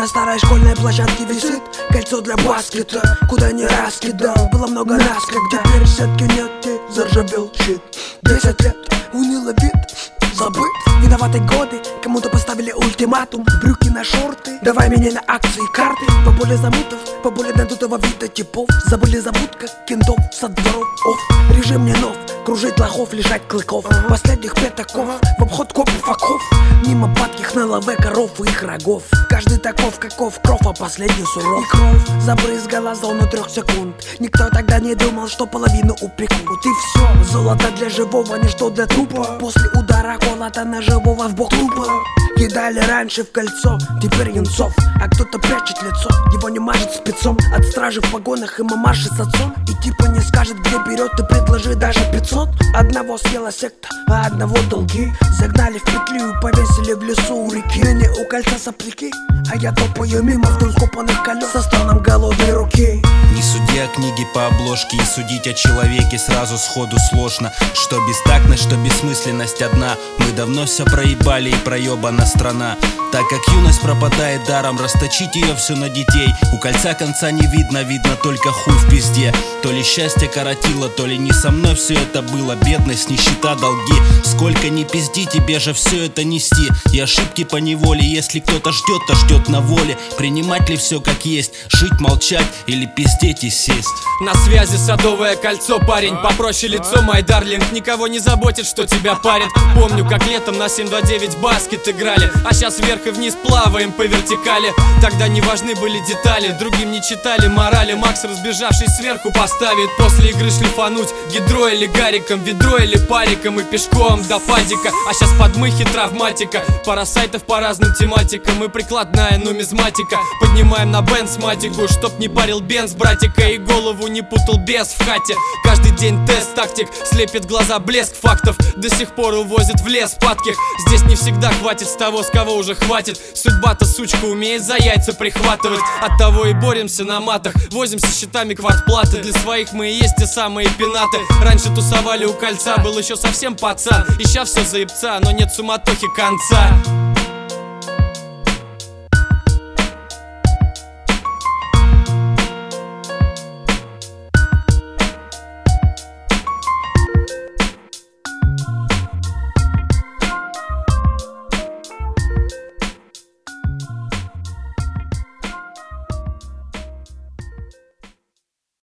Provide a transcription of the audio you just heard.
На старой школьной площадке висит кольцо для баскета, куда не раскидал, было много наскок. Теперь сетки нет и заржавел щит. 10 лет, унылый вид, забыт. Виноваты годы, кому-то поставили ультиматум. Брюки на шорты, давай меня на акции карты. Поболее замутов, поболее надутого вида типов. Забыли забудь, как кентов со дворов. Режим не нов, кружить лохов, лежать клыков. Последних пятаков, в обход копов оков. Мимо падких на лаве коров и их рогов. Каждый таков, каков кров, а последний суров. И кровь забрызгала зону 3 секунд. Никто тогда не думал, что половину упекут. И все, золото для живого, ничто для трупа. После удара колота на живого в бок тупо. Кидали раньше в кольцо, теперь юнцов. А кто-то прячет лицо, его не мажет спецом. От стражи в погонах и мамаши с отцом. И типа не скажет, где берет, и предложи даже 500. Одного съела секта, а одного долги. Загнали в петлю и повесили в лесу у реки. Ныне у кольца сопляки, а я топаю мимо вдоль копанных колес со стоном голодной руки. Не суди о книге по обложке, и судить о человеке сразу сходу сложно. Что бестактность, что бессмысленность одна. Мы давно все проебали и проебана страна. Так как юность пропадает даром, расточить ее все на детей. У кольца конца не видно, видно только хуй в пизде. То ли счастье коротило, то ли не со мной все это было. Бедность, нищета, долги. Сколько ни пизди, тебе же все это нести. И ошибки по неволе, если кто-то ждет, то ждет на воле. Принимать ли все как есть, жить, молчать или пиздеть и сесть. На связи Садовое кольцо, парень, попроще лицо, мой дарлинг. Никого не заботит, что тебя парит. Помню, как летом на 729 баскет играли, а сейчас вверх и вниз плаваем по вертикали. Тогда не важны были детали, другим не читали морали. Макс, разбежавшись сверху, поставит после игры шлифануть гидро или гариком, ведро или париком и пешком до падика. А сейчас подмыхи, травматика, пара сайтов по разным тематикам и прикладная нумизматика. Поднимаем на бензматику, чтоб не парил бенз, братика, и голову не путал бес в хате. Каждый день тест тактик, слепит глаза блеск фактов. До сих пор увозят в лес падких. Здесь не всегда хватит с того, с кого уже хватит. Судьба-то, сучка, умеет за яйца прихватывать. От того и боремся на матах, возимся счетами квартплаты. Для своих мы и есть те самые пенаты. Раньше тусовали у кольца, был еще совсем пацан. И ща все заебца, но нет суматохи конца.